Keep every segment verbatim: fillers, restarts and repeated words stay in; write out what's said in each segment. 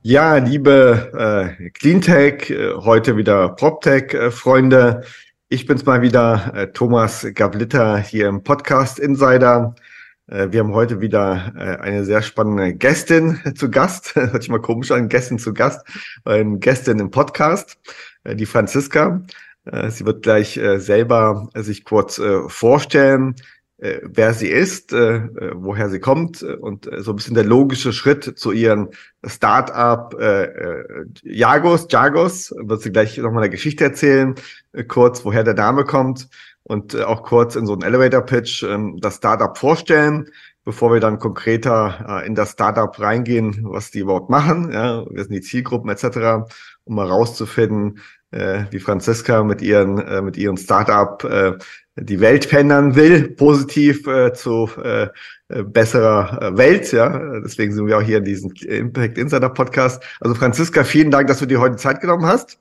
Ja, liebe äh, Cleantech, äh, heute wieder PropTech-Freunde. Äh, ich bin's mal wieder, äh, Thomas Gablitter hier im Podcast Insider. Äh, wir haben heute wieder äh, eine sehr spannende Gästin zu Gast. Hört sich mal komisch an, Gästin zu Gast, äh, Gästin im Podcast, äh, die Franziska. Äh, sie wird gleich äh, selber äh, sich kurz äh, vorstellen, äh, wer sie ist, äh, äh, woher sie kommt äh, und äh, so ein bisschen der logische Schritt zu ihren Start-up äh, äh, Jagos, Jagos, wird sie gleich nochmal eine Geschichte erzählen, äh, kurz, woher der Name kommt und äh, auch kurz in so einen Elevator-Pitch äh, das Startup vorstellen, bevor wir dann konkreter äh, in das Startup reingehen, was die überhaupt machen, ja, wir sind die Zielgruppen et cetera, um mal rauszufinden, äh, wie Franziska mit ihren äh, mit ihrem Startup äh, die Welt verändern will, positiv äh, zu äh, besserer äh, Welt, ja. Deswegen sind wir auch hier in diesem Impact Insider Podcast. Also Franziska, vielen Dank, dass du dir heute Zeit genommen hast.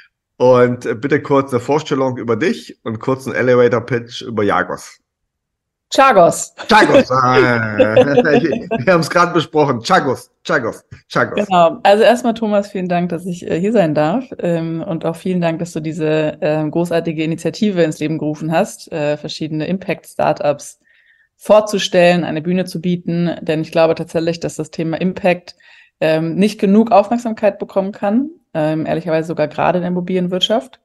Und äh, bitte kurz eine Vorstellung über dich und kurz einen Elevator Pitch über Jagos. Chagos. Chagos. Ah, wir haben es gerade besprochen. Chagos, Chagos, Chagos. Genau. Also erstmal, Thomas, vielen Dank, dass ich äh, hier sein darf. Ähm, und auch vielen Dank, dass du diese äh, großartige Initiative ins Leben gerufen hast, äh, verschiedene Impact-Startups vorzustellen, eine Bühne zu bieten. Denn ich glaube tatsächlich, dass das Thema Impact ähm, nicht genug Aufmerksamkeit bekommen kann. Ähm, ehrlicherweise sogar gerade in der Immobilienwirtschaft.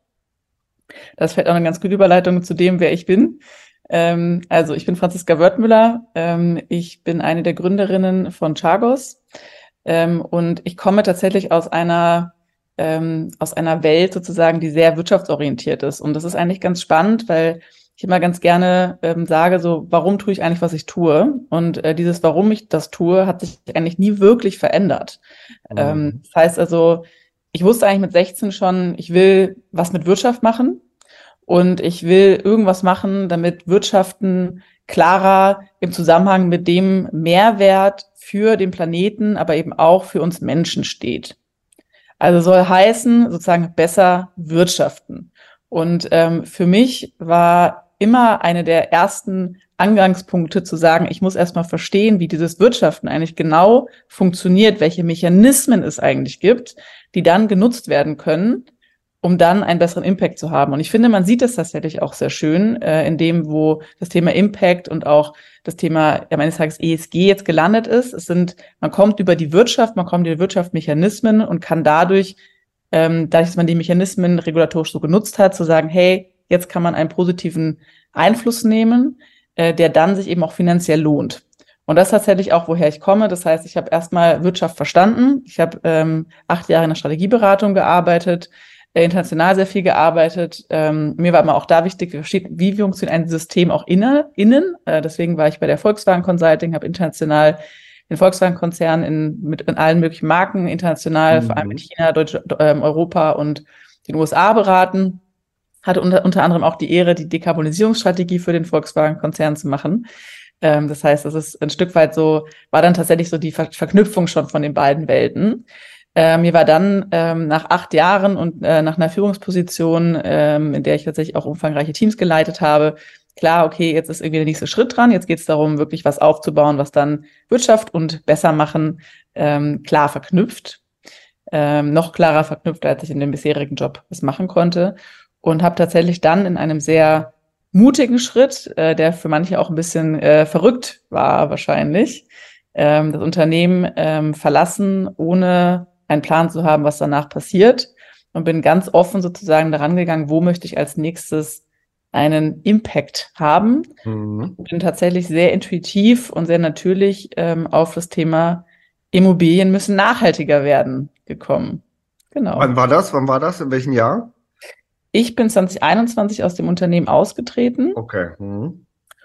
Das fällt auch eine ganz gute Überleitung zu dem, wer ich bin. Ähm, also ich bin Franziska Wörthmüller, ähm, ich bin eine der Gründerinnen von Chagos ähm, und ich komme tatsächlich aus einer ähm, aus einer Welt sozusagen, die sehr wirtschaftsorientiert ist, und das ist eigentlich ganz spannend, weil ich immer ganz gerne ähm, sage, so, warum tue ich eigentlich, was ich tue, und äh, dieses, warum ich das tue, hat sich eigentlich nie wirklich verändert. Mhm. Ähm, das heißt also, ich wusste eigentlich mit sechzehn schon, ich will was mit Wirtschaft machen. Und ich will irgendwas machen, damit Wirtschaften klarer im Zusammenhang mit dem Mehrwert für den Planeten, aber eben auch für uns Menschen steht. Also soll heißen, sozusagen besser wirtschaften. Und ähm, für mich war immer eine der ersten Angangspunkte zu sagen, ich muss erstmal verstehen, wie dieses Wirtschaften eigentlich genau funktioniert, welche Mechanismen es eigentlich gibt, die dann genutzt werden können, um dann einen besseren Impact zu haben. Und ich finde, man sieht das tatsächlich auch sehr schön, äh, in dem, wo das Thema Impact und auch das Thema am Ende des Tages E S G jetzt gelandet ist. Es sind, man kommt über die Wirtschaft, man kommt über die Wirtschaftsmechanismen und kann dadurch, ähm, dadurch, dass man die Mechanismen regulatorisch so genutzt hat, zu sagen, hey, jetzt kann man einen positiven Einfluss nehmen, äh, der dann sich eben auch finanziell lohnt. Und das ist tatsächlich auch, woher ich komme. Das heißt, ich habe erstmal Wirtschaft verstanden. Ich habe ähm, acht Jahre in der Strategieberatung gearbeitet, international sehr viel gearbeitet. Ähm, mir war immer auch da wichtig, wie funktioniert ein System auch inner, innen. Äh, deswegen war ich bei der Volkswagen Consulting, habe international den Volkswagen-Konzern in, mit in allen möglichen Marken, international, mhm. vor allem in China, Deutsch, äh, Europa und den U S A beraten. Hatte unter, unter anderem auch die Ehre, die Dekarbonisierungsstrategie für den Volkswagen-Konzern zu machen. Ähm, das heißt, das ist ein Stück weit so, war dann tatsächlich so die Ver- Verknüpfung schon von den beiden Welten. Ähm, mir war dann ähm, nach acht Jahren und äh, nach einer Führungsposition, ähm, in der ich tatsächlich auch umfangreiche Teams geleitet habe, klar, okay, jetzt ist irgendwie der nächste Schritt dran. Jetzt geht es darum, wirklich was aufzubauen, was dann Wirtschaft und besser machen ähm, klar verknüpft. Ähm, noch klarer verknüpft, als ich in dem bisherigen Job es machen konnte. Und habe tatsächlich dann in einem sehr mutigen Schritt, äh, der für manche auch ein bisschen äh, verrückt war wahrscheinlich, ähm, das Unternehmen ähm, verlassen, ohne einen Plan zu haben, was danach passiert, und bin ganz offen sozusagen daran gegangen, wo möchte ich als nächstes einen Impact haben. Mhm. Bin tatsächlich sehr intuitiv und sehr natürlich ähm, auf das Thema Immobilien müssen nachhaltiger werden gekommen. Genau. Wann war das? Wann war das? In welchem Jahr? Ich bin zwanzig einundzwanzig aus dem Unternehmen ausgetreten. Okay. Mhm.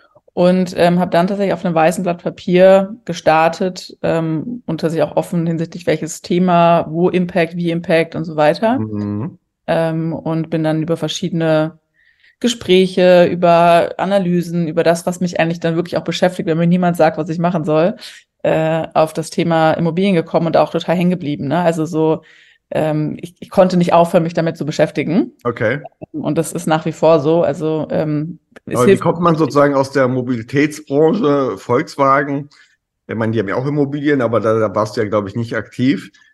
Und ähm, habe dann tatsächlich auf einem weißen Blatt Papier gestartet ähm, und tatsächlich auch offen hinsichtlich welches Thema, wo Impact, wie Impact und so weiter. Mhm. Ähm, und bin dann über verschiedene Gespräche, über Analysen, über das, was mich eigentlich dann wirklich auch beschäftigt, wenn mir niemand sagt, was ich machen soll, äh, auf das Thema Immobilien gekommen und auch total hängen geblieben. Ne? Also so, ähm, ich, ich konnte nicht aufhören, mich damit zu beschäftigen. Okay. Und das ist nach wie vor so. Also ähm, es Aber wie hilft, kommt man sozusagen aus der Mobilitätsbranche, Volkswagen? Ich meine, die haben ja auch Immobilien, aber da, da warst du ja, glaube ich, nicht aktiv.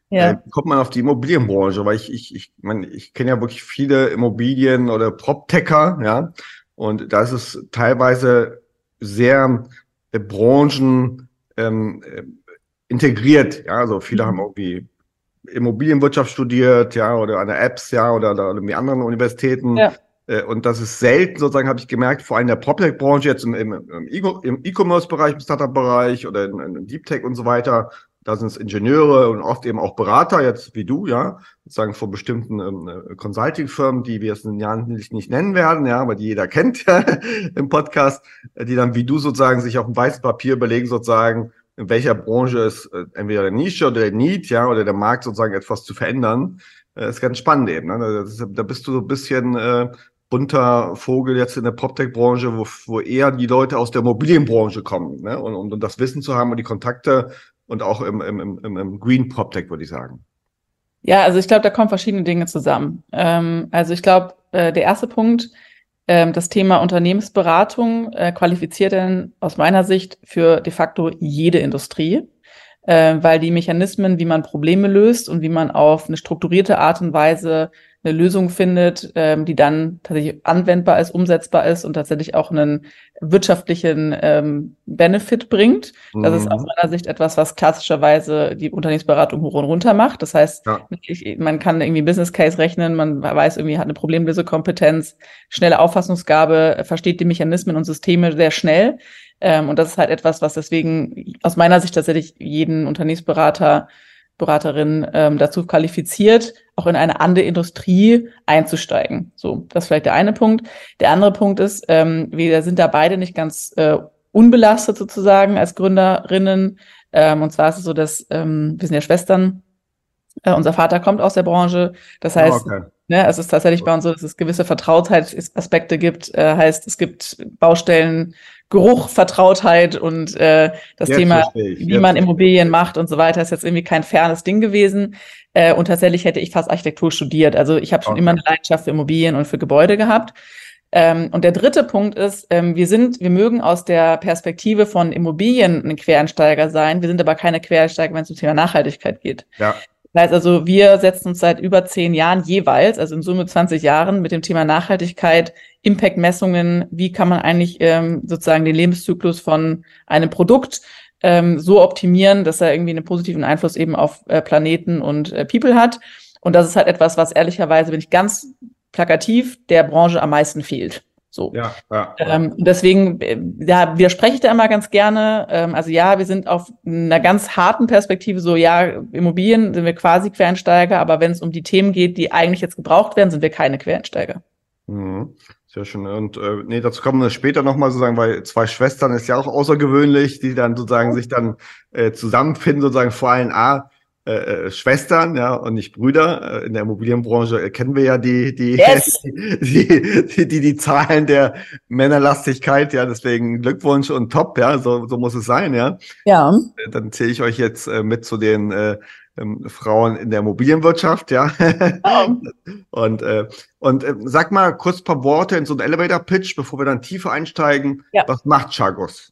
Ja. Äh, wie kommt man auf die Immobilienbranche? Weil ich, ich, ich meine, ich kenne ja wirklich viele Immobilien- oder PropTecher, ja. Und da ist es teilweise sehr äh, Branchen ähm, äh, integriert, ja. Also viele haben Mhm. irgendwie Immobilienwirtschaft studiert, ja, oder an der Apps, ja, oder, oder irgendwie anderen Universitäten. Ja. Äh, Und das ist selten, sozusagen, habe ich gemerkt, vor allem in der PropTech-Branche, jetzt im, im, im E- im E-Commerce-Bereich, im Startup-Bereich oder in, in Deep Tech und so weiter. Da sind es Ingenieure und oft eben auch Berater, jetzt wie du, ja, sozusagen von bestimmten ähm, äh, Consulting-Firmen, die wir jetzt in Jahren nicht, nicht nennen werden, ja, aber die jeder kennt ja, im Podcast, äh, die dann wie du sozusagen sich auf ein weißes Papier überlegen, sozusagen, in welcher Branche ist äh, entweder der Nische oder der Need, ja, oder der Markt sozusagen etwas zu verändern. Äh, ist ganz spannend eben. Ne? Das ist, da bist du so ein bisschen äh, bunter Vogel jetzt in der PropTech-Branche, wo, wo eher die Leute aus der Immobilienbranche kommen, ne? Und, und, und das Wissen zu haben und die Kontakte und auch im, im, im, im Green PropTech, würde ich sagen. Ja, also ich glaube, da kommen verschiedene Dinge zusammen. Ähm, also ich glaube, äh, der erste Punkt, ähm, das Thema Unternehmensberatung äh, qualifiziert dann aus meiner Sicht für de facto jede Industrie, äh, weil die Mechanismen, wie man Probleme löst und wie man auf eine strukturierte Art und Weise eine Lösung findet, ähm, die dann tatsächlich anwendbar ist, umsetzbar ist und tatsächlich auch einen wirtschaftlichen ähm, Benefit bringt. Das ist aus Mhm. meiner Sicht etwas, was klassischerweise die Unternehmensberatung hoch und runter macht. Das heißt, Ja. ich, man kann irgendwie Business Case rechnen, man weiß irgendwie, hat eine Problemlösekompetenz, schnelle Auffassungsgabe, versteht die Mechanismen und Systeme sehr schnell. Ähm, und das ist halt etwas, was deswegen aus meiner Sicht tatsächlich jeden Unternehmensberater, Beraterin ähm, dazu qualifiziert, auch in eine andere Industrie einzusteigen. So, das ist vielleicht der eine Punkt. Der andere Punkt ist, ähm, wir sind da beide nicht ganz äh, unbelastet sozusagen als Gründerinnen. Ähm, und zwar ist es so, dass ähm, wir sind ja Schwestern. Äh, unser Vater kommt aus der Branche. Das Ah, heißt, okay. ne, es ist tatsächlich bei uns so, dass es gewisse Vertrautheitsaspekte gibt. Äh, heißt, es gibt Baustellen, Geruch, Vertrautheit und äh, das Jetzt Thema, verstehe ich. wie Jetzt man verstehe ich. Immobilien macht und so weiter, ist jetzt irgendwie kein fernes Ding gewesen. Äh, und tatsächlich hätte ich fast Architektur studiert. Also ich habe schon immer Okay. eine Leidenschaft für Immobilien und für Gebäude gehabt. Ähm, und der dritte Punkt ist, ähm, wir sind, wir mögen aus der Perspektive von Immobilien ein Quereinsteiger sein. Wir sind aber keine Quereinsteiger, wenn es um das Thema Nachhaltigkeit geht. Ja. Das heißt also, wir setzen uns seit über zehn Jahren jeweils, also in Summe zwanzig Jahren, mit dem Thema Nachhaltigkeit, Impact-Messungen, wie kann man eigentlich ähm, sozusagen den Lebenszyklus von einem Produkt ähm, so optimieren, dass er irgendwie einen positiven Einfluss eben auf äh, Planeten und äh, People hat. Und das ist halt etwas, was ehrlicherweise, bin ich ganz plakativ, der Branche am meisten fehlt. So. Ja, ja, ja. Ähm, deswegen, äh, ja, widerspreche ich da immer ganz gerne. Ähm, also ja, wir sind auf einer ganz harten Perspektive so, ja, Immobilien sind wir quasi Quereinsteiger, aber wenn es um die Themen geht, die eigentlich jetzt gebraucht werden, sind wir keine Quereinsteiger. Mhm. Sehr schön. Und äh, nee, dazu kommen wir später nochmal sozusagen, weil zwei Schwestern ist ja auch außergewöhnlich, die dann sozusagen sich dann äh, zusammenfinden, sozusagen vor allem A, äh, äh, Schwestern, ja, und nicht Brüder. Äh, in der Immobilienbranche äh, kennen wir ja die, die, Yes! die, die, die, die Zahlen der Männerlastigkeit, ja, deswegen Glückwunsch und top, ja, so, so muss es sein, ja. Ja. Äh, Dann zähle ich euch jetzt äh, mit zu den äh, ähm, Frauen in der Immobilienwirtschaft, ja. Oh. Und, äh, und äh, sag mal kurz ein paar Worte in so einen Elevator-Pitch, bevor wir dann tiefer einsteigen. Ja, Was macht Chagos?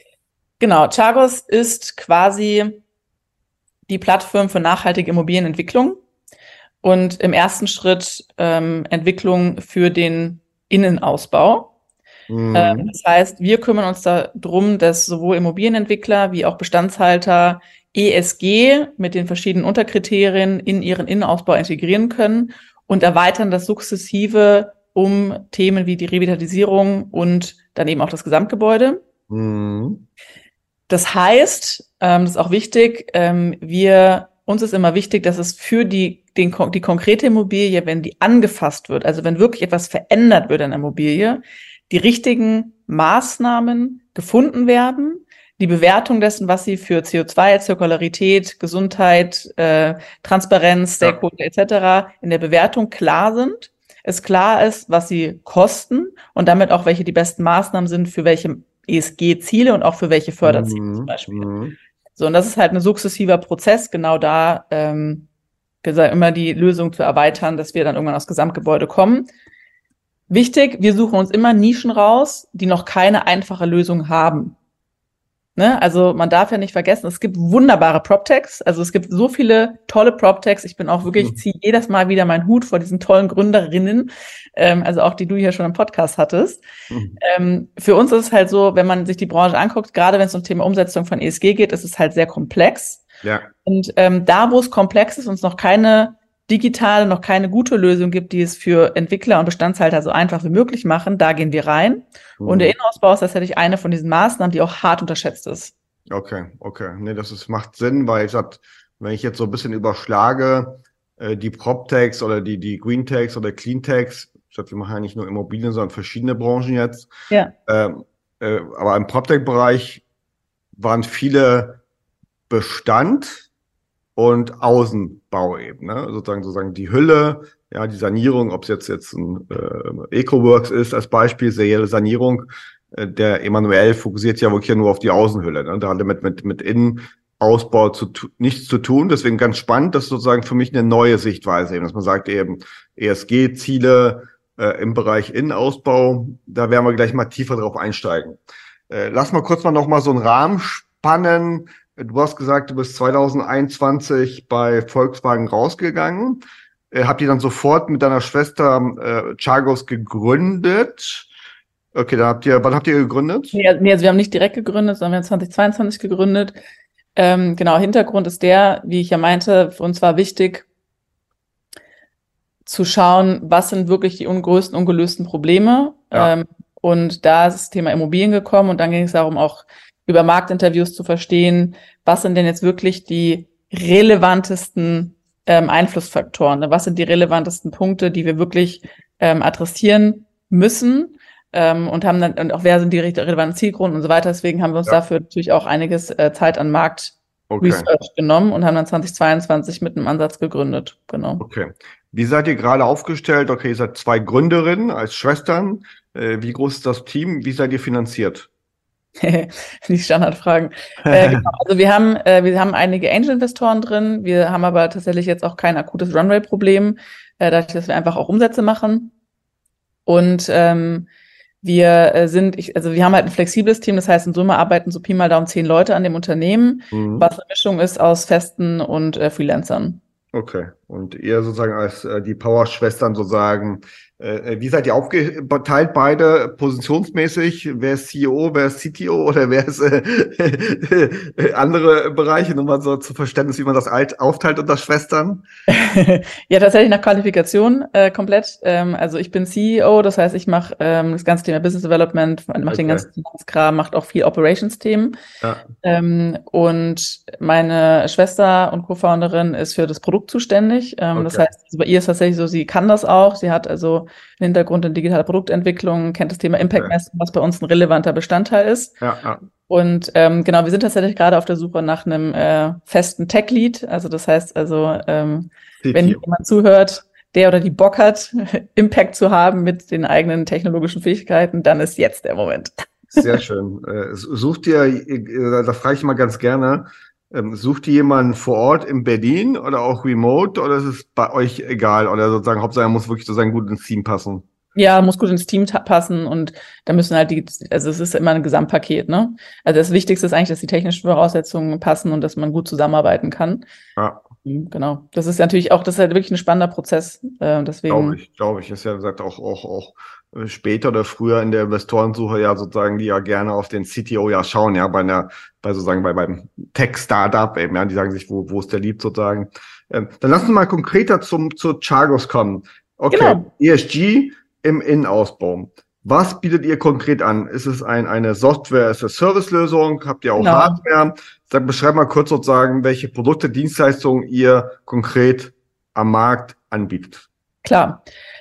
genau. Chagos ist quasi die Plattform für nachhaltige Immobilienentwicklung und im ersten Schritt ähm, Entwicklung für den Innenausbau. Ähm, Mhm. das heißt, wir kümmern uns darum, dass sowohl Immobilienentwickler wie auch Bestandshalter E S G mit den verschiedenen Unterkriterien in ihren Innenausbau integrieren können und erweitern das sukzessive um Themen wie die Revitalisierung und dann eben auch das Gesamtgebäude. Mhm. Das heißt, ähm, das ist auch wichtig, ähm, wir, uns ist immer wichtig, dass es für die, den, die konkrete Immobilie, wenn die angefasst wird, also wenn wirklich etwas verändert wird an der Immobilie, die richtigen Maßnahmen gefunden werden, die Bewertung dessen, was sie für C O zwei, Zirkularität, Gesundheit, äh, Transparenz, Ja. Stakeholder et cetera in der Bewertung klar sind, es klar ist, was sie kosten und damit auch, welche die besten Maßnahmen sind für welche E S G-Ziele und auch für welche Förderziele zum Mhm. Beispiel. Mhm. So, und das ist halt ein sukzessiver Prozess, genau da ähm, gesagt, immer die Lösung zu erweitern, dass wir dann irgendwann aufs Gesamtgebäude kommen. Wichtig, wir suchen uns immer Nischen raus, die noch keine einfache Lösung haben. Ne? Also man darf ja nicht vergessen, es gibt wunderbare PropTechs, also es gibt so viele tolle PropTechs. Ich bin auch wirklich, Mhm. ziehe jedes Mal wieder meinen Hut vor diesen tollen Gründerinnen, ähm, also auch die du hier schon im Podcast hattest. Mhm. Ähm, für uns ist es halt so, wenn man sich die Branche anguckt, gerade wenn es um das Thema Umsetzung von E S G geht, ist es halt sehr komplex. Ja. Und ähm, da, wo es komplex ist und es noch keine digitale, noch keine gute Lösung gibt, die es für Entwickler und Bestandshalter so einfach wie möglich machen, da gehen wir rein. Mhm. Und der Innenausbau ist tatsächlich eine von diesen Maßnahmen, die auch hart unterschätzt ist. Okay, okay. Nee, das ist, macht Sinn, weil ich sag, wenn ich jetzt so ein bisschen überschlage, äh, die PropTechs oder die, die GreenTechs oder CleanTechs, ich sag, wir machen ja nicht nur Immobilien, sondern verschiedene Branchen jetzt. Ja. Ähm, äh, aber im PropTech-Bereich waren viele Bestand und Außenbau eben, ne? Sozusagen, sozusagen die Hülle, ja, die Sanierung, ob es jetzt jetzt ein äh, EcoWorks ist als Beispiel, serielle Sanierung. Äh, der Emanuel fokussiert ja wirklich nur auf die Außenhülle, ne? Da hat er mit mit mit Innenausbau zu nichts zu tun. Deswegen ganz spannend, das ist sozusagen für mich eine neue Sichtweise, eben, dass man sagt eben E S G-Ziele äh, im Bereich Innenausbau. Da werden wir gleich mal tiefer drauf einsteigen. Äh, lass mal kurz mal noch mal so einen Rahmen spannen. Du hast gesagt, du bist zwanzig einundzwanzig bei Volkswagen rausgegangen. Äh, habt ihr dann sofort mit deiner Schwester äh, Chargos gegründet? Okay, da habt ihr, wann habt ihr gegründet? Nee, also wir haben nicht direkt gegründet, sondern wir haben zwanzig zweiundzwanzig gegründet. Ähm, genau, Hintergrund ist der, wie ich ja meinte, für uns war wichtig zu schauen, was sind wirklich die un- größten ungelösten Probleme. Ja. Ähm, und da ist das Thema Immobilien gekommen und dann ging es darum, auch über Marktinterviews zu verstehen, was sind denn jetzt wirklich die relevantesten ähm, Einflussfaktoren, ne? Was sind die relevantesten Punkte, die wir wirklich ähm, adressieren müssen, ähm, und haben dann, und auch wer sind die relevanten Zielgruppen und so weiter. Deswegen haben wir uns Ja. dafür natürlich auch einiges äh, Zeit an Markt Okay. Research genommen und haben dann zwanzig zweiundzwanzig mit einem Ansatz gegründet. Genau. Okay. Wie seid ihr gerade aufgestellt? Okay, ihr seid zwei Gründerinnen als Schwestern. Äh, wie groß ist das Team? Wie seid ihr finanziert? Die Standardfragen. äh, genau. Also wir haben, äh, wir haben einige Angel-Investoren drin. Wir haben aber tatsächlich jetzt auch kein akutes Runway-Problem, äh, dadurch, dass wir einfach auch Umsätze machen. Und ähm, wir äh, sind, ich, also wir haben halt ein flexibles Team. Das heißt, in Summe arbeiten so Pi mal Daumen zehn Leute an dem Unternehmen, Mhm. was eine Mischung ist aus Festen und äh, Freelancern. Okay. Und ihr sozusagen als äh, die Power-Schwestern sozusagen, äh, wie seid ihr aufgeteilt beide positionsmäßig? Wer ist C E O, wer ist C T O oder wer ist äh, andere Bereiche? Nur mal so zu Verständnis, wie man das alt aufteilt unter Schwestern. Ja, tatsächlich nach Qualifikation äh, komplett. Ähm, also ich bin C E O, das heißt, ich mache ähm, das ganze Thema Business Development, mache Okay. den ganzen Finanzkram, macht auch viel Operations-Themen. Ja. Ähm, und meine Schwester und Co-Founderin ist für das Produkt zuständig. Ähm, Das Okay. heißt, also bei ihr ist tatsächlich so, sie kann das auch. Sie hat also einen Hintergrund in digitaler Produktentwicklung, kennt das Thema Impact Okay. Messing, was bei uns ein relevanter Bestandteil ist. Ja, ja. Und ähm, genau, wir sind tatsächlich gerade auf der Suche nach einem äh, festen Tech-Lead. Also das heißt also, ähm, wenn C T O. jemand zuhört, der oder die Bock hat, Impact zu haben mit den eigenen technologischen Fähigkeiten, dann ist jetzt der Moment. Sehr schön. Äh, sucht ihr, äh, da frage ich mal ganz gerne, ähm, sucht ihr jemanden vor Ort in Berlin oder auch remote oder ist es bei euch egal? Oder sozusagen, Hauptsache er muss wirklich sozusagen gut ins Team passen? Ja, muss gut ins Team ta- passen und da müssen halt die, also es ist immer ein Gesamtpaket, ne? Also das Wichtigste ist eigentlich, dass die technischen Voraussetzungen passen und dass man gut zusammenarbeiten kann. Ja, Mhm, Genau. Das ist natürlich auch, das ist halt wirklich ein spannender Prozess. Äh, glaube deswegen, ich, glaube ich. Ist ja gesagt auch, auch, auch äh, später oder früher in der Investorensuche ja sozusagen, die ja gerne auf den C T O ja schauen, ja, bei einer, bei sozusagen bei beim Tech-Startup eben, ja, die sagen sich, wo, wo ist der Lieb sozusagen. Ähm, dann lass uns mal konkreter zum, zu Chargos kommen. Okay, genau. E S G im Innenausbau. Was bietet ihr konkret an? Ist es ein, eine Software-as-a-Service-Lösung? Habt ihr auch Genau. Hardware? Sag, beschreib mal kurz sozusagen, welche Produkte, Dienstleistungen ihr konkret am Markt anbietet. Klar.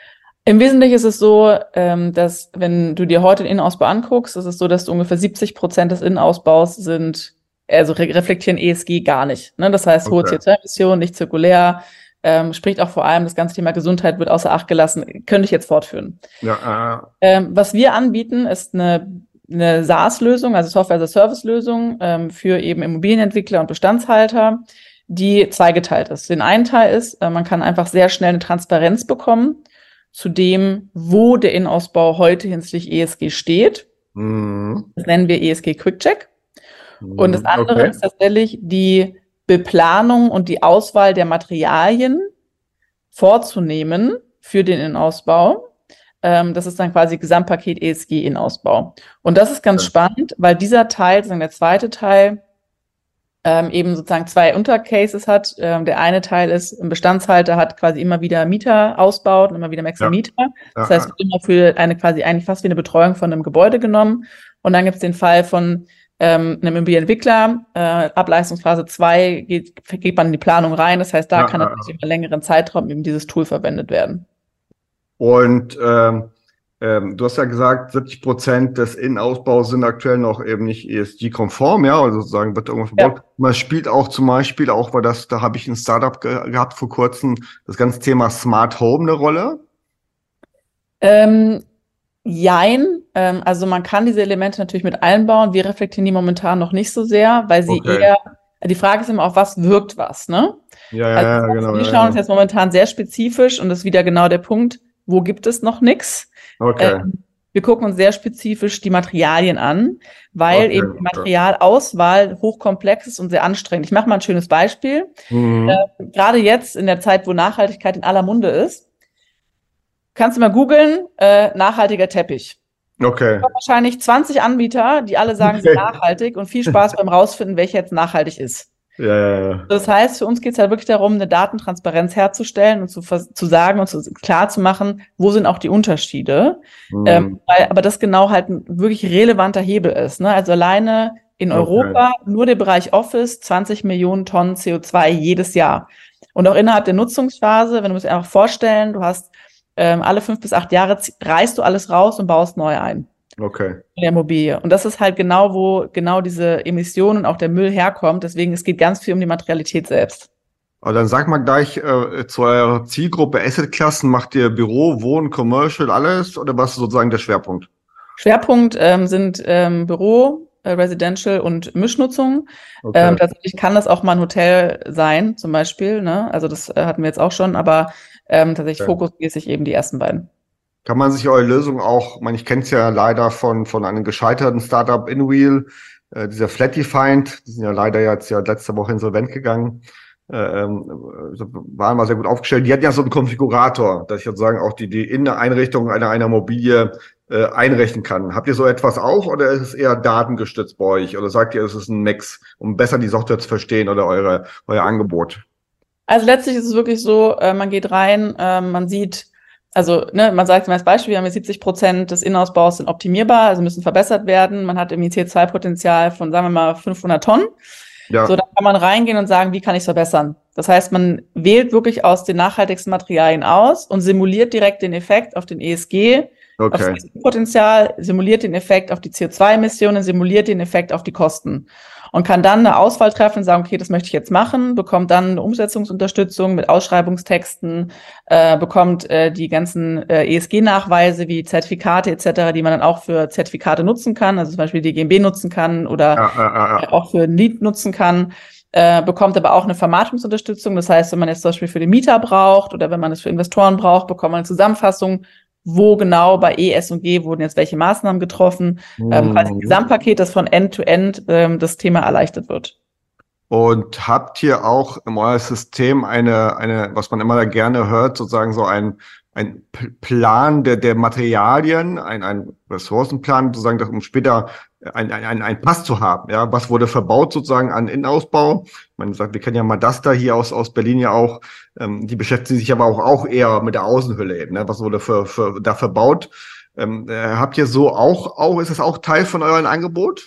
Im Wesentlichen ist es so, ähm, dass wenn du dir heute den Innenausbau anguckst, ist es so, dass du ungefähr siebzig Prozent des Innenausbaus sind, also re reflektieren E S G gar nicht. Ne? Das heißt, hohe Okay. C O zwei Emissionen, nicht zirkulär, ähm, spricht auch vor allem das ganze Thema Gesundheit wird außer Acht gelassen. Könnte ich jetzt fortführen. Ja, Ähm, was wir anbieten, ist eine, eine SaaS-Lösung, also Software-as-a-Service-Lösung ähm, für eben Immobilienentwickler und Bestandshalter, die zweigeteilt ist. Den einen Teil ist, äh, man kann einfach sehr schnell eine Transparenz bekommen zu dem, wo der Innenausbau heute hinsichtlich E S G steht. äh, mhm. Das nennen wir E S G Quick Check. Und das andere Okay. ist tatsächlich die Beplanung und die Auswahl der Materialien vorzunehmen für den Innenausbau. Ähm, das ist dann quasi Gesamtpaket E S G-Innenausbau. Und das ist ganz Ja. spannend, weil dieser Teil, sozusagen der zweite Teil, ähm, eben sozusagen zwei Untercases hat. Ähm, der eine Teil ist, ein Bestandshalter hat quasi immer wieder Mieter ausbaut und immer wieder Wechsel Ja. Mieter. Das Ja, heißt, wird immer für eine quasi eigentlich fast wie eine Betreuung von einem Gebäude genommen. Und dann gibt es den Fall von ähm, einem Immobilienentwickler. Äh, ab Leistungsphase zwei geht, geht man in die Planung rein. Das heißt, da ja, kann ja, natürlich über einen längeren Zeitraum eben dieses Tool verwendet werden. Und ähm, ähm, du hast ja gesagt, siebzig Prozent des Innenausbaus sind aktuell noch eben nicht E S G-konform, ja, also sozusagen wird irgendwas verbaut. Ja. Man spielt auch zum Beispiel, auch weil das, da habe ich ein Startup ge gehabt vor kurzem, das ganze Thema Smart Home eine Rolle. Ähm, jein. Ähm, also man kann diese Elemente natürlich mit einbauen. Wir reflektieren die momentan noch nicht so sehr, weil sie Okay. eher, die Frage ist immer, auf was wirkt was, ne? Ja, ja, Also ja, das heißt, genau. wir Ja, schauen uns ja. jetzt momentan sehr spezifisch und das ist wieder genau der Punkt, wo gibt es noch nichts? Okay, Ähm, wir gucken uns sehr spezifisch die Materialien an, weil okay, eben die okay. Materialauswahl hochkomplex ist und sehr anstrengend. Ich mache mal ein schönes Beispiel. Mhm. Äh, gerade jetzt in der Zeit, wo Nachhaltigkeit in aller Munde ist, kannst du mal googeln, äh, nachhaltiger Teppich. Okay. Wahrscheinlich zwanzig Anbieter, die alle sagen, sie sind Okay. nachhaltig und viel Spaß beim Rausfinden, welcher jetzt nachhaltig ist. Ja, ja, ja. Das heißt, für uns geht es halt wirklich darum, eine Datentransparenz herzustellen und zu, zu sagen und zu, klar zu machen, wo sind auch die Unterschiede. Mhm. Ähm, weil, aber das genau halt ein wirklich relevanter Hebel ist. Ne? Also alleine in Okay. Europa nur der Bereich Office zwanzig Millionen Tonnen C O zwei jedes Jahr. Und auch innerhalb der Nutzungsphase, wenn du es einfach vorstellen, du hast ähm, alle fünf bis acht Jahre reißt du alles raus und baust neu ein. Okay. In der Immobilie. Und das ist halt genau, wo genau diese Emissionen und auch der Müll herkommt. Deswegen, es geht ganz viel um die Materialität selbst. Aber dann sag mal gleich äh, zu eurer Zielgruppe Assetklassen, macht ihr Büro, Wohnen, Commercial, alles oder was ist sozusagen der Schwerpunkt? Schwerpunkt ähm, sind ähm, Büro, äh, Residential und Mischnutzung. Okay. Ähm, tatsächlich kann das auch mal ein Hotel sein, zum Beispiel. Ne? Also das äh, hatten wir jetzt auch schon, aber ähm, tatsächlich Okay. fokusmäßig eben die ersten beiden. Kann man sich eure Lösung auch, ich meine, ich kenne es ja leider von, von einem gescheiterten Startup InWheel, äh, dieser Flatdefined, die sind ja leider jetzt ja letzte Woche insolvent gegangen, äh, ähm, waren mal sehr gut aufgestellt. Die hatten ja so einen Konfigurator, dass ich sozusagen auch die, die Inneneinrichtung einer, einer Immobilie äh, einrechnen kann. Habt ihr so etwas auch oder ist es eher datengestützt bei euch? Oder sagt ihr, es ist ein Mix, um besser die Software zu verstehen oder eure, euer Angebot? Also letztlich ist es wirklich so, äh, man geht rein, äh, man sieht, also ne, man sagt als Beispiel, wir haben jetzt siebzig Prozent des Innenausbaus sind optimierbar, also müssen verbessert werden. Man hat irgendwie C O zwei Potenzial von, sagen wir mal, fünfhundert Tonnen. Ja. So, dann kann man reingehen und sagen, wie kann ich es verbessern? Das heißt, man wählt wirklich aus den nachhaltigsten Materialien aus und simuliert direkt den Effekt auf den E S G, auf das Okay. E S G-Potenzial, simuliert den Effekt auf die C O zwei Emissionen, simuliert den Effekt auf die Kosten. Und kann dann eine Auswahl treffen und sagen, okay, das möchte ich jetzt machen, bekommt dann eine Umsetzungsunterstützung mit Ausschreibungstexten, äh, bekommt äh, die ganzen äh, E S G-Nachweise wie Zertifikate et cetera, die man dann auch für Zertifikate nutzen kann, also zum Beispiel die G m B nutzen kann oder Ja, ja, ja, ja. auch für ein Lead nutzen kann, äh, bekommt aber auch eine Vermarktungsunterstützung. Das heißt, wenn man jetzt zum Beispiel für den Mieter braucht oder wenn man es für Investoren braucht, bekommt man eine Zusammenfassung, wo genau bei E, S und G wurden jetzt welche Maßnahmen getroffen. Ähm, quasi ein Mhm. Gesamtpaket, das von End-to-End ähm, das Thema erleichtert wird. Und habt ihr auch in eurem System eine, eine, was man immer gerne hört, sozusagen so ein, ein P- Plan der, der Materialien, ein, ein Ressourcenplan, sozusagen, um später ein, ein, ein, ein Pass zu haben, ja? Was wurde verbaut sozusagen an Innenausbau? Man sagt, wir kennen ja Madasta hier aus, aus Berlin ja auch, ähm, die beschäftigen sich aber auch, auch eher mit der Außenhülle eben, ne? Was wurde für, für, da verbaut? Ähm, äh, habt ihr so auch, auch, ist das auch Teil von eurem Angebot?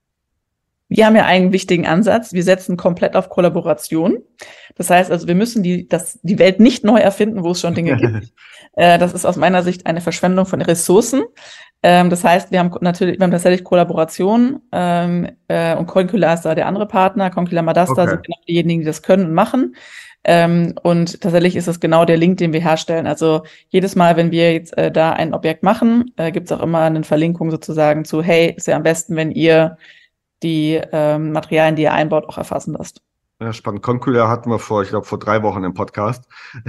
Wir haben ja einen wichtigen Ansatz. Wir setzen komplett auf Kollaboration. Das heißt also, wir müssen die, das, die Welt nicht neu erfinden, wo es schon Dinge gibt. Äh, das ist aus meiner Sicht eine Verschwendung von Ressourcen. Ähm, das heißt, wir haben natürlich, wir haben tatsächlich Kollaboration ähm, äh, und Concula ist da der andere Partner. Concula Madasta Okay. sind genau diejenigen, die das können und machen. Ähm, und tatsächlich ist es genau der Link, den wir herstellen. Also jedes Mal, wenn wir jetzt äh, da ein Objekt machen, äh, gibt es auch immer eine Verlinkung sozusagen zu, hey, ist ja am besten, wenn ihr die ähm, Materialien, die ihr einbaut, auch erfassen lasst. Ja, spannend. Concula hatten wir vor, ich glaube, vor drei Wochen im Podcast.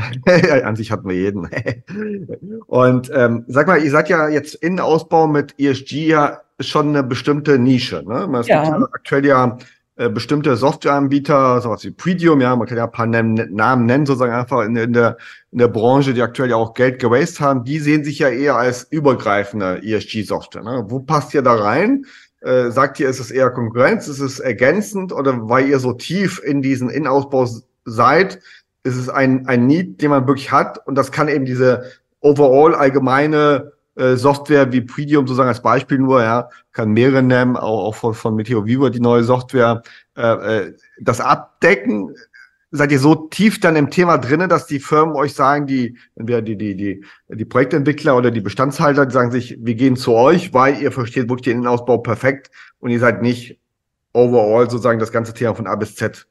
An sich hatten wir jeden. Und ähm, sag mal, ihr seid ja jetzt Innenausbau mit E S G ja ist schon eine bestimmte Nische. Ne? Es Ja. gibt ja aktuell ja äh, bestimmte Softwareanbieter, sowas wie Predium, ja, man kann ja ein paar Namen, Namen nennen, sozusagen einfach in, in, der, in der Branche, die aktuell ja auch Geld geraced haben. Die sehen sich ja eher als übergreifende E S G-Software. Ne? Wo passt ihr da rein? Äh, sagt ihr, ist es eher Konkurrenz, ist es ergänzend, oder weil ihr so tief in diesen Innenausbau seid, ist es ein, ein Need, den man wirklich hat, und das kann eben diese overall allgemeine äh, Software wie Predium sozusagen als Beispiel nur, ja, kann mehrere nennen, auch, auch von, von Meteo Vivo, die neue Software, äh, äh, das abdecken. Seid ihr so tief dann im Thema drinne, dass die Firmen euch sagen, die, entweder die, die, die, die Projektentwickler oder die Bestandshalter, die sagen sich, wir gehen zu euch, weil ihr versteht wirklich den Innenausbau perfekt und ihr seid nicht overall sozusagen das ganze Thema von A bis Z?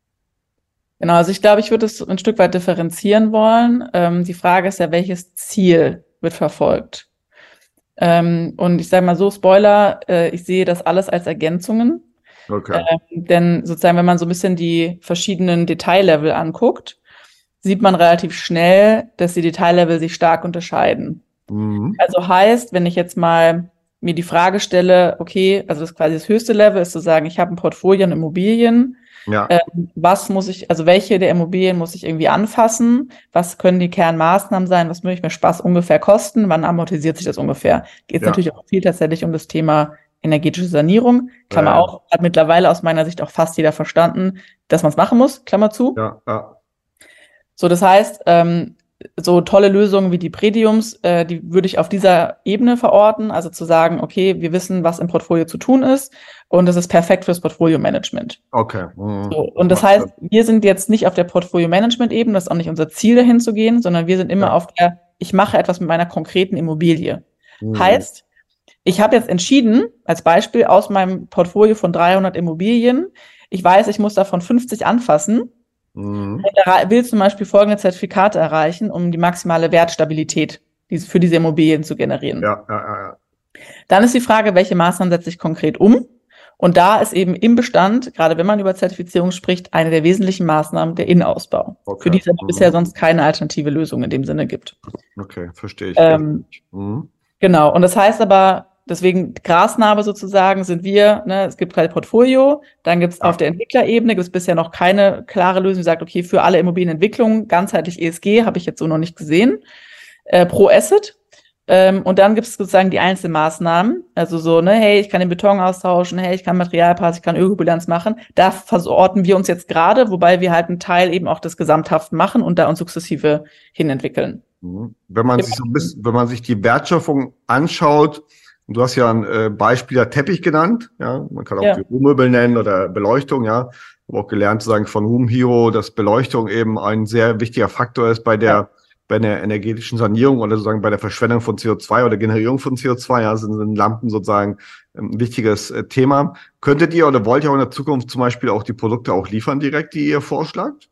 Genau, also ich glaube, ich würde es ein Stück weit differenzieren wollen. Ähm, die Frage ist ja, welches Ziel wird verfolgt? Ähm, und ich sage mal so, Spoiler, äh, ich sehe das alles als Ergänzungen. Okay. Ähm, denn sozusagen, wenn man so ein bisschen die verschiedenen Detaillevel anguckt, sieht man relativ schnell, dass die Detaillevel sich stark unterscheiden. Mhm. Also heißt, wenn ich jetzt mal mir die Frage stelle, okay, also das quasi das höchste Level ist zu sagen, ich habe ein Portfolio an Immobilien, Ja. ähm, was muss ich, also welche der Immobilien muss ich irgendwie anfassen, was können die Kernmaßnahmen sein, was möchte ich mir Spaß ungefähr kosten, wann amortisiert sich das ungefähr? Geht es Ja. natürlich auch viel tatsächlich um das Thema energetische Sanierung, Klammer Ja. auf, hat mittlerweile aus meiner Sicht auch fast jeder verstanden, dass man es machen muss, Klammer zu. Ja, ja. So, das heißt, ähm, so tolle Lösungen wie die Prediums, äh, die würde ich auf dieser Ebene verorten, also zu sagen, okay, wir wissen, was im Portfolio zu tun ist, und das ist perfekt fürs Portfolio-Management. Okay. Mhm. So, und das heißt, wir sind jetzt nicht auf der Portfolio-Management-Ebene, das ist auch nicht unser Ziel, dahin zu gehen, sondern wir sind immer Ja. auf der, ich mache etwas mit meiner konkreten Immobilie. Mhm. Heißt, ich habe jetzt entschieden, als Beispiel aus meinem Portfolio von dreihundert Immobilien, ich weiß, ich muss davon fünfzig anfassen, Mhm. und will zum Beispiel folgende Zertifikate erreichen, um die maximale Wertstabilität für diese Immobilien zu generieren. Ja, ja, ja, ja. Dann ist die Frage, welche Maßnahmen setze ich konkret um? Und da ist eben im Bestand, gerade wenn man über Zertifizierung spricht, eine der wesentlichen Maßnahmen der Innenausbau, Okay. für die es aber Mhm. bisher sonst keine alternative Lösung in dem Sinne gibt. Okay, verstehe ich. Ähm, Mhm. Genau, und das heißt aber, deswegen Grasnarbe sozusagen sind wir, ne, es gibt kein Portfolio, dann gibt es Ja. auf der Entwicklerebene, gibt es bisher noch keine klare Lösung, die sagt, okay, für alle Immobilienentwicklungen, ganzheitlich E S G, habe ich jetzt so noch nicht gesehen, äh, pro Asset. Ähm, und dann gibt es sozusagen die einzelnen Maßnahmen, also so, ne, hey, ich kann den Beton austauschen, hey, ich kann Materialpass, ich kann Ökobilanz machen. Da verorten wir uns jetzt gerade, wobei wir halt einen Teil eben auch des Gesamthaften machen und da uns sukzessive hinentwickeln. Mhm. Wenn man sich so ein bisschen, wenn man sich die Wertschöpfung anschaut, du hast ja ein äh, Beispiel der Teppich genannt, ja, man kann auch Ja. die Möbel nennen oder Beleuchtung, ja. Ich habe auch gelernt zu sagen von Home Hero, dass Beleuchtung eben ein sehr wichtiger Faktor ist bei der Ja. bei der energetischen Sanierung oder sozusagen bei der Verschwendung von C O zwei oder Generierung von C O zwei, ja, sind, sind Lampen sozusagen ein wichtiges äh, Thema. Könntet ihr oder wollt ihr auch in der Zukunft zum Beispiel auch die Produkte auch liefern direkt, die ihr vorschlagt?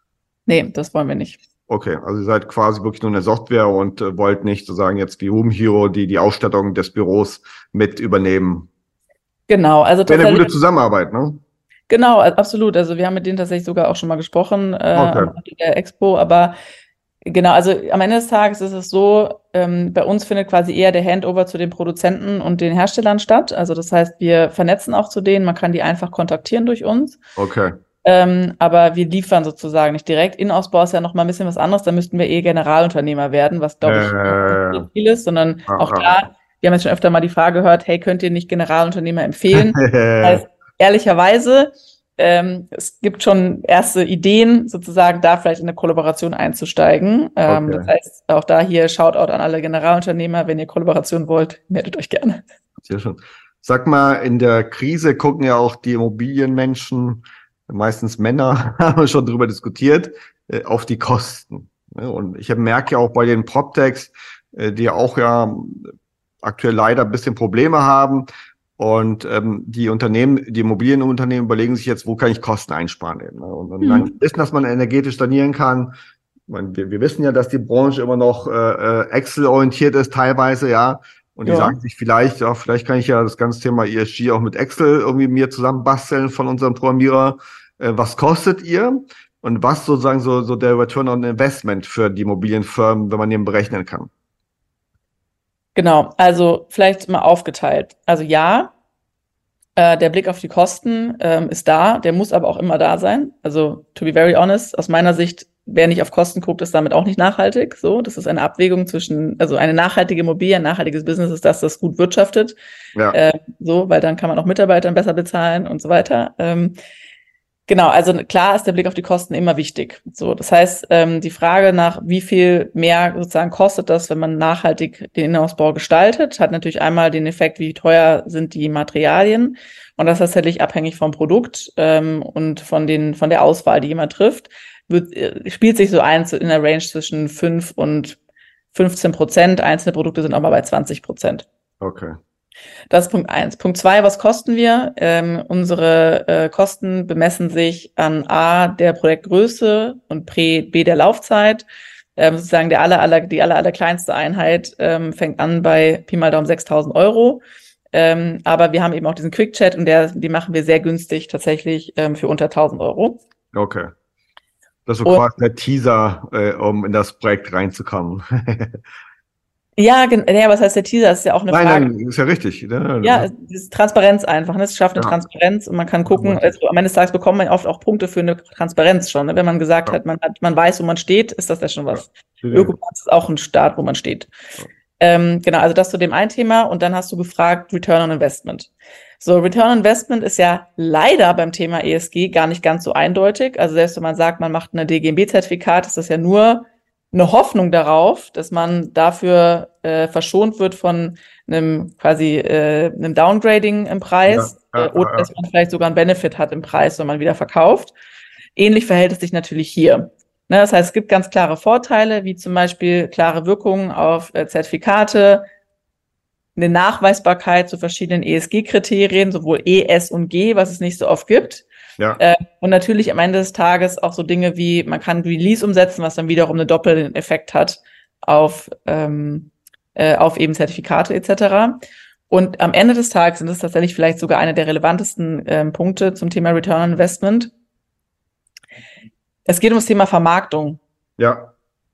Nee, das wollen wir nicht. Okay, also ihr seid quasi wirklich nur eine Software und äh, wollt nicht sozusagen jetzt wie Home Hero die die Ausstattung des Büros mit übernehmen. Genau, also Wäre eine tatsächlich. gute Zusammenarbeit, ne? Genau, absolut. Also wir haben mit denen tatsächlich sogar auch schon mal gesprochen äh, Okay. am Rande der Expo, aber genau, also am Ende des Tages ist es so, ähm, bei uns findet quasi eher der Handover zu den Produzenten und den Herstellern statt. Also das heißt, wir vernetzen auch zu denen, man kann die einfach kontaktieren durch uns. Okay. Ähm, aber wir liefern sozusagen nicht direkt. Innenausbau ist ja noch mal ein bisschen was anderes, da müssten wir eh Generalunternehmer werden, was glaube ich Äh, nicht viel ist, sondern ah, auch ah. da, wir haben jetzt schon öfter mal die Frage gehört, hey, könnt ihr nicht Generalunternehmer empfehlen? Das heißt, ehrlicherweise, ähm, es gibt schon erste Ideen, sozusagen da vielleicht in eine Kollaboration einzusteigen. Ähm, Okay. Das heißt, auch da hier Shoutout an alle Generalunternehmer, wenn ihr Kollaboration wollt, meldet euch gerne. Sehr schön. Sag mal, in der Krise gucken ja auch die Immobilienmenschen, meistens Männer, haben wir schon drüber diskutiert, äh, auf die Kosten. Ne? Und ich merke ja auch bei den PropTechs, äh, die auch ja aktuell leider ein bisschen Probleme haben. Und ähm, die Unternehmen, die Immobilienunternehmen überlegen sich jetzt, wo kann ich Kosten einsparen eben. Ne? Und dann Mhm. wissen, dass man energetisch sanieren kann. Ich meine, wir, wir wissen ja, dass die Branche immer noch äh, Excel-orientiert ist teilweise, ja. Und die Ja. sagen sich vielleicht, ja, vielleicht kann ich ja das ganze Thema E S G auch mit Excel irgendwie mir zusammenbasteln von unserem Programmierer. Äh, was kostet ihr? Und was sozusagen so, so der Return on Investment für die Immobilienfirmen, wenn man den berechnen kann? Genau, also vielleicht mal aufgeteilt. Also ja, äh, der Blick auf die Kosten ähm, ist da, der muss aber auch immer da sein. Also to be very honest, aus meiner Sicht, wer nicht auf Kosten guckt, ist damit auch nicht nachhaltig. So, das ist eine Abwägung zwischen, also eine nachhaltige Immobilie, ein nachhaltiges Business ist das, das gut wirtschaftet. Ja. Äh, so, weil dann kann man auch Mitarbeitern besser bezahlen und so weiter. Ähm, Genau, also klar ist der Blick auf die Kosten immer wichtig. So, das heißt, ähm, die Frage nach, wie viel mehr sozusagen kostet das, wenn man nachhaltig den Innenausbau gestaltet, hat natürlich einmal den Effekt, wie teuer sind die Materialien. Und das ist tatsächlich abhängig vom Produkt ähm, und von den von der Auswahl, die jemand trifft. Wird, äh, spielt sich so ein in der Range zwischen fünf und fünfzehn Prozent. Einzelne Produkte sind auch mal bei zwanzig Prozent. Okay. Das ist Punkt eins. Punkt zwei, was kosten wir? Ähm, unsere äh, Kosten bemessen sich an A, der Projektgröße und B, der Laufzeit. Ähm, sozusagen der aller, aller, die aller, aller kleinste Einheit ähm, fängt an bei Pi mal Daumen sechstausend Euro. Ähm, aber wir haben eben auch diesen Quick-Chat und der, die machen wir sehr günstig tatsächlich ähm, für unter tausend Euro. Okay. Das ist so Und quasi der Teaser, äh, um in das Projekt reinzukommen. ja, gen- ja, was heißt der Teaser? Das ist ja auch eine Nein, Frage. nein, ist ja richtig. Ne? Ja, es ist Transparenz einfach. Ne? Es schafft eine Ja. Transparenz und man kann gucken, Ja. also am Ende des Tages bekommt man oft auch Punkte für eine Transparenz schon. Ne? Wenn man gesagt Ja. hat, man hat, man weiß, wo man steht, ist das ja schon was. Ja. Ökopass ist auch ein Start, wo man steht. Ja. Ähm, genau, also das zu dem ein Thema und dann hast du gefragt, Return on Investment. So, Return on Investment ist ja leider beim Thema E S G gar nicht ganz so eindeutig. Also selbst wenn man sagt, man macht eine D G M B-Zertifikat, ist das ja nur eine Hoffnung darauf, dass man dafür äh, verschont wird von einem quasi äh, einem Downgrading im Preis Ja, ja, äh, oder ja, dass man vielleicht sogar einen Benefit hat im Preis, wenn man wieder verkauft. Ähnlich verhält es sich natürlich hier. Ne, das heißt, es gibt ganz klare Vorteile, wie zum Beispiel klare Wirkungen auf äh, Zertifikate, eine Nachweisbarkeit zu verschiedenen E S G-Kriterien, sowohl E, S und G, was es nicht so oft gibt. ja. Äh, und natürlich am Ende des Tages auch so Dinge wie, man kann Release umsetzen, was dann wiederum einen doppelten Effekt hat auf, ähm, äh, auf eben Zertifikate et cetera. Und am Ende des Tages sind es tatsächlich vielleicht sogar einer der relevantesten ähm, Punkte zum Thema Return on Investment. Es geht um das Thema Vermarktung. Ja.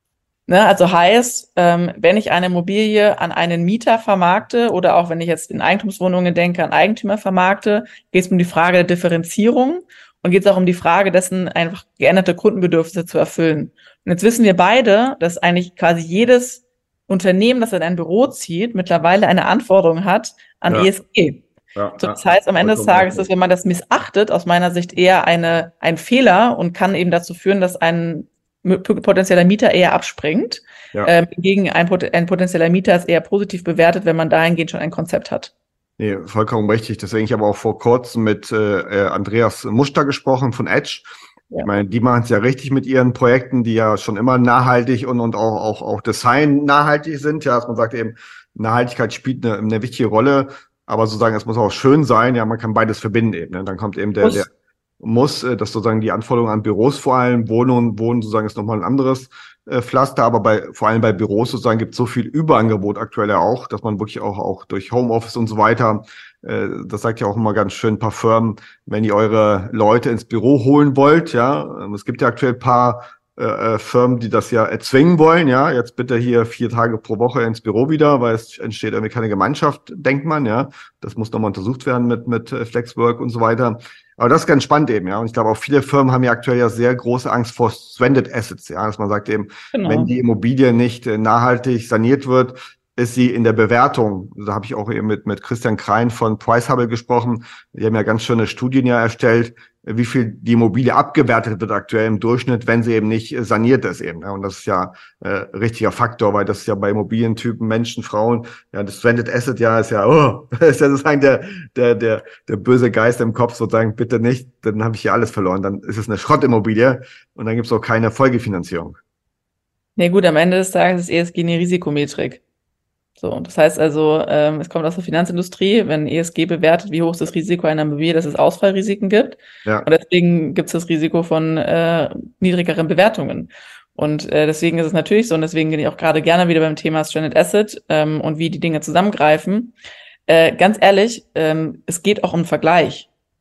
Ne, also heißt, ähm, wenn ich eine Immobilie an einen Mieter vermarkte oder auch wenn ich jetzt in Eigentumswohnungen denke, an Eigentümer vermarkte, geht es um die Frage der Differenzierung und geht es auch um die Frage dessen, einfach geänderte Kundenbedürfnisse zu erfüllen. Und jetzt wissen wir beide, dass eigentlich quasi jedes Unternehmen, das in ein Büro zieht, mittlerweile eine Anforderung hat an Ja. E S G. Ja. So, das heißt, am Ende des Tages ist, wenn man das missachtet, aus meiner Sicht eher eine, ein Fehler und kann eben dazu führen, dass ein potenzieller Mieter eher abspringt. Ja. Ähm, gegen ein, ein potenzieller Mieter ist eher positiv bewertet, wenn man dahingehend schon ein Konzept hat. Nee, vollkommen richtig. Deswegen, ich habe auch vor kurzem mit äh, Andreas Muster gesprochen von Edge. Ja. Ich meine, die machen es ja richtig mit ihren Projekten, die ja schon immer nachhaltig und, und auch, auch, auch Design nachhaltig sind. Ja, dass man sagt eben, Nachhaltigkeit spielt eine, eine wichtige Rolle, aber sozusagen, es muss auch schön sein. Ja, man kann beides verbinden eben. Ne? Dann kommt eben der, der muss, dass sozusagen die Anforderungen an Büros vor allem, Wohnungen, Wohnen sozusagen ist nochmal ein anderes äh, Pflaster, aber bei, vor allem bei Büros sozusagen gibt es so viel Überangebot aktuell ja auch, dass man wirklich auch, auch durch Homeoffice und so weiter, äh, das sagt ja auch immer ganz schön ein paar Firmen, wenn ihr eure Leute ins Büro holen wollt, ja, es gibt ja aktuell ein paar äh, Firmen, die das ja erzwingen wollen, ja, jetzt bitte hier vier Tage pro Woche ins Büro wieder, weil es entsteht irgendwie keine Gemeinschaft, denkt man, ja, das muss nochmal untersucht werden mit, mit Flexwork und so weiter. Aber das ist ganz spannend eben, ja. Und ich glaube auch viele Firmen haben ja aktuell ja sehr große Angst vor Stranded Assets, ja. Dass man sagt eben, genau, wenn die Immobilie nicht äh, nachhaltig saniert wird, ist sie in der Bewertung. Da habe ich auch eben mit, mit Christian Krein von Pricehubble gesprochen. Die haben ja ganz schöne Studien ja erstellt, wie viel die Immobilie abgewertet wird aktuell im Durchschnitt, wenn sie eben nicht saniert ist eben. Ja. Und das ist ja äh, richtiger Faktor, weil das ist ja bei Immobilientypen, Menschen, Frauen, ja, das Stranded Asset ja ist ja, oh, ist ja sozusagen der, der, der, der böse Geist im Kopf, sozusagen, bitte nicht, dann habe ich hier alles verloren. Dann ist es eine Schrottimmobilie und dann gibt es auch keine Folgefinanzierung. Nee, gut, am Ende des Tages ist E S G eine Risikometrik. So, das heißt also, ähm, es kommt aus der Finanzindustrie, wenn E S G bewertet, wie hoch ist das Risiko einer Immobilie, dass es Ausfallrisiken gibt. Ja. Und deswegen gibt es das Risiko von äh, niedrigeren Bewertungen. Und äh, deswegen ist es natürlich so, und deswegen bin ich auch gerade gerne wieder beim Thema Stranded Asset ähm, und wie die Dinge zusammengreifen. Äh, ganz ehrlich, ähm, es geht auch um Vergleich.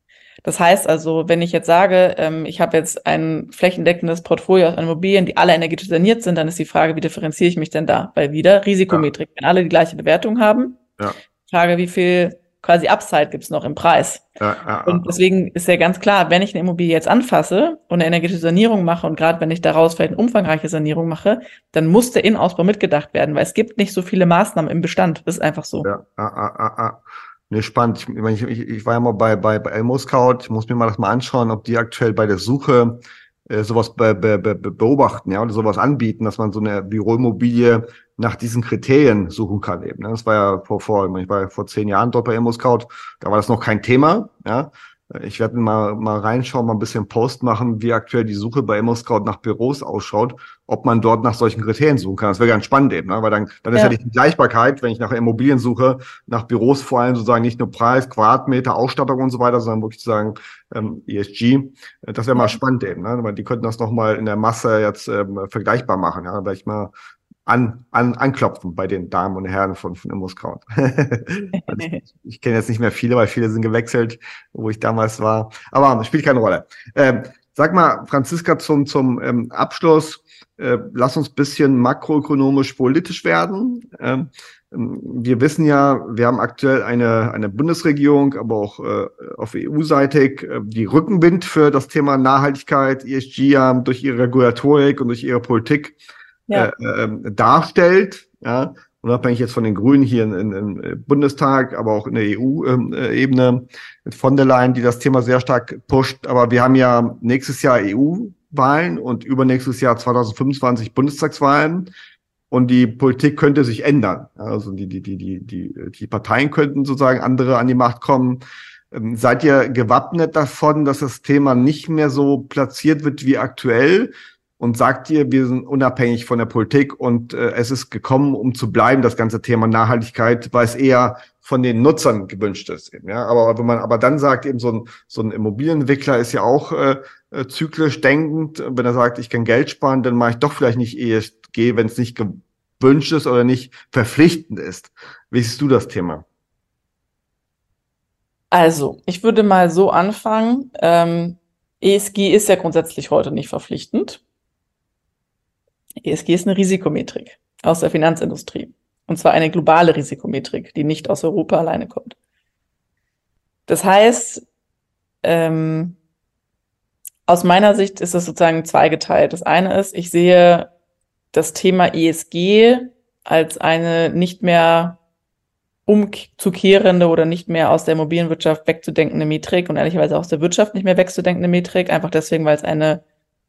Das heißt also, wenn ich jetzt sage, ähm, ich habe jetzt ein flächendeckendes Portfolio aus Immobilien, die alle energetisch saniert sind, dann ist die Frage, wie differenziere ich mich denn da? Weil wieder Risikometrik, ja. Wenn alle die gleiche Bewertung haben, ja. Frage, wie viel quasi Upside gibt es noch im Preis? Ja, ja, und deswegen ist ja ganz klar, wenn ich eine Immobilie jetzt anfasse und eine energetische Sanierung mache und gerade wenn ich daraus vielleicht eine umfangreiche Sanierung mache, dann muss der Innenausbau mitgedacht werden, weil es gibt nicht so viele Maßnahmen im Bestand. Das ist einfach so. Ja, ah, ah, ah, ah. Ne, spannend. Ich, ich, ich, ich war ja mal bei, bei, bei ImmoScout. Ich muss mir mal das mal anschauen, ob die aktuell bei der Suche äh, sowas be, be, be, beobachten, ja, oder sowas anbieten, dass man so eine Büroimmobilie nach diesen Kriterien suchen kann eben. Ne? Das war ja vor, vor, ich war ja vor zehn Jahren dort bei ImmoScout. Da war das noch kein Thema, ja. Ich werde mal, mal reinschauen, mal ein bisschen Post machen, wie aktuell die Suche bei ImmoScout nach Büros ausschaut, ob man dort nach solchen Kriterien suchen kann. Das wäre ganz spannend eben, ne? Weil dann, dann ist ja. ja nicht die Gleichbarkeit, wenn ich nach Immobilien suche, nach Büros vor allem sozusagen nicht nur Preis, Quadratmeter, Ausstattung und so weiter, sondern wirklich sozusagen ähm, E S G. Das wäre mal ja. spannend eben, ne? Weil die könnten das nochmal in der Masse jetzt ähm, vergleichbar machen. Ja, da werde ich mal An, an, anklopfen bei den Damen und Herren von, von ImmoScout. Also ich ich kenne jetzt nicht mehr viele, weil viele sind gewechselt, wo ich damals war. Aber das spielt keine Rolle. Ähm, sag mal, Franziska, zum, zum ähm, Abschluss, äh, lass uns ein bisschen makroökonomisch politisch werden. Ähm, wir wissen ja, wir haben aktuell eine, eine Bundesregierung, aber auch äh, auf E U-seitig, äh, die Rückenwind für das Thema Nachhaltigkeit, E S G haben durch ihre Regulatorik und durch ihre Politik Ja. Äh, äh, darstellt, ja, unabhängig jetzt von den Grünen hier in, in, im Bundestag, aber auch in der E U-Ebene mit von der Leyen, die das Thema sehr stark pusht. Aber wir haben ja nächstes Jahr E U-Wahlen und übernächstes Jahr zwanzig fünfundzwanzig Bundestagswahlen und die Politik könnte sich ändern. Also die, die, die, die, die, die Parteien könnten sozusagen andere an die Macht kommen. Ähm, seid ihr gewappnet davon, dass das Thema nicht mehr so platziert wird wie aktuell? Und sagt ihr, wir sind unabhängig von der Politik und äh, es ist gekommen, um zu bleiben, das ganze Thema Nachhaltigkeit, weil es eher von den Nutzern gewünscht ist. Eben, ja? Aber wenn man aber dann sagt, eben so ein, so ein Immobilienentwickler ist ja auch äh, äh, zyklisch denkend, wenn er sagt, ich kann Geld sparen, dann mache ich doch vielleicht nicht E S G, wenn es nicht gewünscht ist oder nicht verpflichtend ist. Wie siehst du das Thema? Also, ich würde mal so anfangen. Ähm, E S G ist ja grundsätzlich heute nicht verpflichtend. E S G ist eine Risikometrik aus der Finanzindustrie. Und zwar eine globale Risikometrik, die nicht aus Europa alleine kommt. Das heißt, ähm, aus meiner Sicht ist es sozusagen zweigeteilt. Das eine ist, ich sehe das Thema E S G als eine nicht mehr umzukehrende oder nicht mehr aus der Immobilienwirtschaft wegzudenkende Metrik und ehrlicherweise aus der Wirtschaft nicht mehr wegzudenkende Metrik, einfach deswegen, weil es eine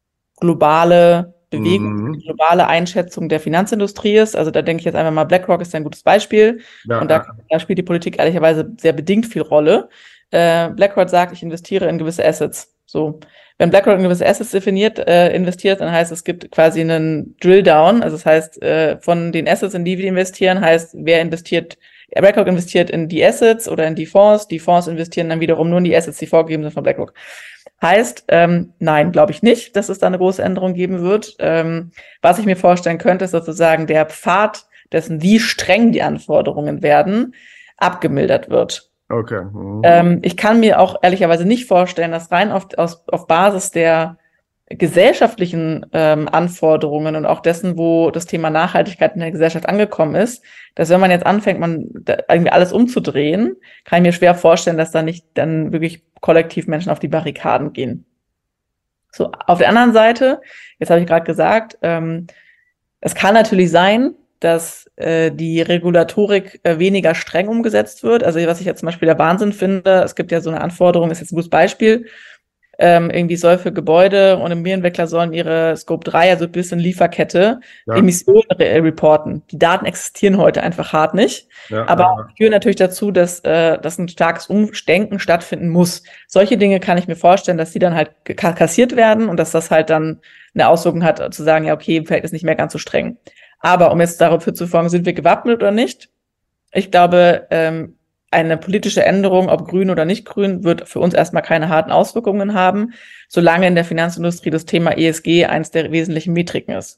globale Bewegung, mhm. globale Einschätzung der Finanzindustrie ist. Also da denke ich jetzt einfach mal, BlackRock ist ein gutes Beispiel. Ja, und da, ja. da spielt die Politik ehrlicherweise sehr bedingt viel Rolle. Äh, BlackRock sagt, ich investiere in gewisse Assets. So, wenn BlackRock in gewisse Assets definiert, äh, investiert, dann heißt es gibt quasi einen Drill-Down. Also das heißt, äh, von den Assets, in die wir investieren, heißt, wer investiert, BlackRock investiert in die Assets oder in die Fonds. Die Fonds investieren dann wiederum nur in die Assets, die vorgegeben sind von BlackRock. Heißt, ähm, nein, glaube ich nicht, dass es da eine große Änderung geben wird. Ähm, was ich mir vorstellen könnte, ist sozusagen der Pfad dessen, wie streng die Anforderungen werden, abgemildert wird. Okay. Mhm. Ähm, ich kann mir auch ehrlicherweise nicht vorstellen, dass rein auf, aus, auf Basis der gesellschaftlichen ähm, Anforderungen und auch dessen, wo das Thema Nachhaltigkeit in der Gesellschaft angekommen ist, dass wenn man jetzt anfängt, man da irgendwie alles umzudrehen, kann ich mir schwer vorstellen, dass da nicht dann wirklich kollektiv Menschen auf die Barrikaden gehen. So, auf der anderen Seite, jetzt habe ich gerade gesagt, ähm, es kann natürlich sein, dass äh, die Regulatorik äh, weniger streng umgesetzt wird. Also was ich jetzt zum Beispiel der Wahnsinn finde, es gibt ja so eine Anforderung, ist jetzt ein gutes Beispiel, Ähm, irgendwie soll für Gebäude und Immobilienentwickler sollen ihre Scope drei, also ein bisschen Lieferkette, ja. Emissionen re- reporten. Die Daten existieren heute einfach hart nicht, ja, aber ja. führen natürlich dazu, dass, äh, dass ein starkes Umdenken stattfinden muss. Solche Dinge kann ich mir vorstellen, dass die dann halt kassiert werden und dass das halt dann eine Auswirkung hat, zu sagen, ja okay, vielleicht ist nicht mehr ganz so streng. Aber um jetzt dafür zu fragen, sind wir gewappnet oder nicht? Ich glaube, ähm, eine politische Änderung, ob grün oder nicht grün, wird für uns erstmal keine harten Auswirkungen haben, solange in der Finanzindustrie das Thema E S G eins der wesentlichen Metriken ist.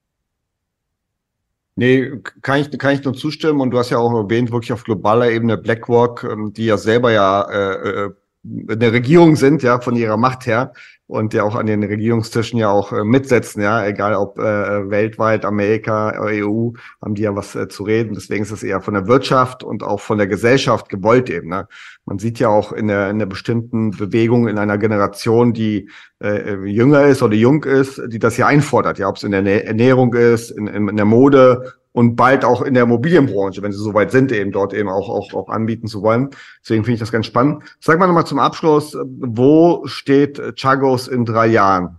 Nee, kann ich, kann ich nur zustimmen. Und du hast ja auch erwähnt, wirklich auf globaler Ebene BlackRock, die ja selber ja äh, eine Regierung sind, ja, von ihrer Macht her und ja auch an den Regierungstischen ja auch äh, mitsetzen, ja, egal ob äh, weltweit, Amerika, E U, haben die ja was äh, zu reden. Deswegen ist es eher von der Wirtschaft und auch von der Gesellschaft gewollt eben. Ne? Man sieht ja auch in der in der bestimmten Bewegung in einer Generation, die äh, jünger ist oder jung ist, die das ja einfordert, ja, ob es in der Ernährung ist, in, in der Mode und bald auch in der Immobilienbranche, wenn sie soweit sind, eben dort eben auch, auch, auch anbieten zu wollen. Deswegen finde ich das ganz spannend. Sag mal nochmal zum Abschluss, wo steht Chagos in drei Jahren?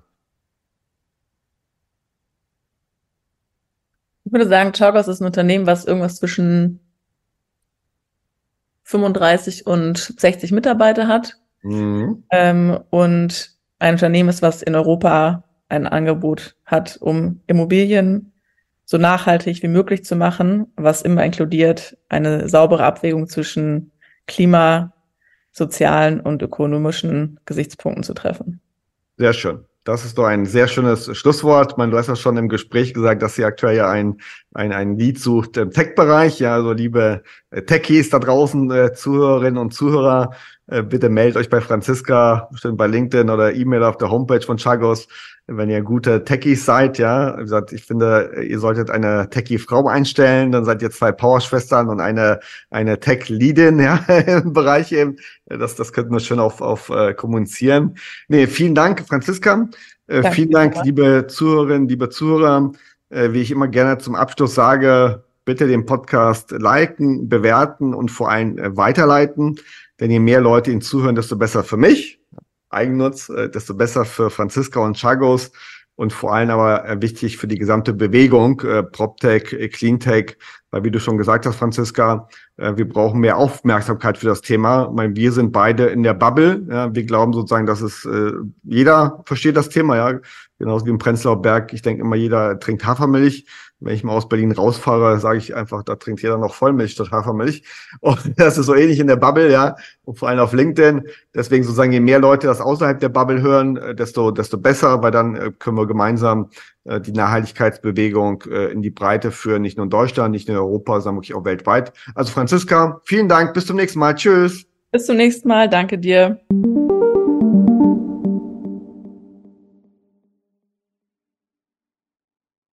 Ich würde sagen, Chagos ist ein Unternehmen, was irgendwas zwischen fünfunddreißig und sechzig Mitarbeiter hat. Mhm. Ähm, und ein Unternehmen ist, was in Europa ein Angebot hat, um Immobilien so nachhaltig wie möglich zu machen, was immer inkludiert, eine saubere Abwägung zwischen Klima, sozialen und ökonomischen Gesichtspunkten zu treffen. Sehr schön. Das ist doch ein sehr schönes Schlusswort. Ich meine, du hast ja schon im Gespräch gesagt, dass sie aktuell ja ein, ein, ein Lead sucht im Tech-Bereich. Ja, also liebe Techies da draußen, äh, Zuhörerinnen und Zuhörer, äh, bitte meldet euch bei Franziska, bestimmt bei LinkedIn oder E-Mail auf der Homepage von Chagos, wenn ihr gute Techies seid. Ja, wie gesagt, ich finde, ihr solltet eine Techie-Frau einstellen, dann seid ihr zwei Powerschwestern und eine eine Tech-Leadin, ja, im Bereich eben. Das, das könnten wir schön auf, auf äh, kommunizieren. Nee, vielen Dank, Franziska. Äh, vielen Dank, liebe Zuhörerinnen, liebe Zuhörer. Äh, wie ich immer gerne zum Abschluss sage, bitte den Podcast liken, bewerten und vor allem äh, weiterleiten. Denn je mehr Leute ihn zuhören, desto besser für mich. Eigennutz, äh, desto besser für Franziska und Chagos. Und vor allem aber äh, wichtig für die gesamte Bewegung, äh, PropTech, äh, Cleantech, weil wie du schon gesagt hast, Franziska, äh, wir brauchen mehr Aufmerksamkeit für das Thema. Ich meine, wir sind beide in der Bubble. Ja, wir glauben sozusagen, dass es äh, jeder versteht das Thema, ja, genauso wie im Prenzlauer Berg. Ich denke immer, jeder trinkt Hafermilch. Wenn ich mal aus Berlin rausfahre, sage ich einfach, da trinkt jeder noch Vollmilch statt Hafermilch. Und das ist so ähnlich in der Bubble, ja, und vor allem auf LinkedIn. Deswegen sozusagen, je mehr Leute das außerhalb der Bubble hören, desto desto besser, weil dann können wir gemeinsam äh, die Nachhaltigkeitsbewegung äh, in die Breite führen, nicht nur in Deutschland, nicht nur in Europa, sondern wirklich auch weltweit. Also Franziska, vielen Dank, bis zum nächsten Mal. Tschüss. Bis zum nächsten Mal, danke dir.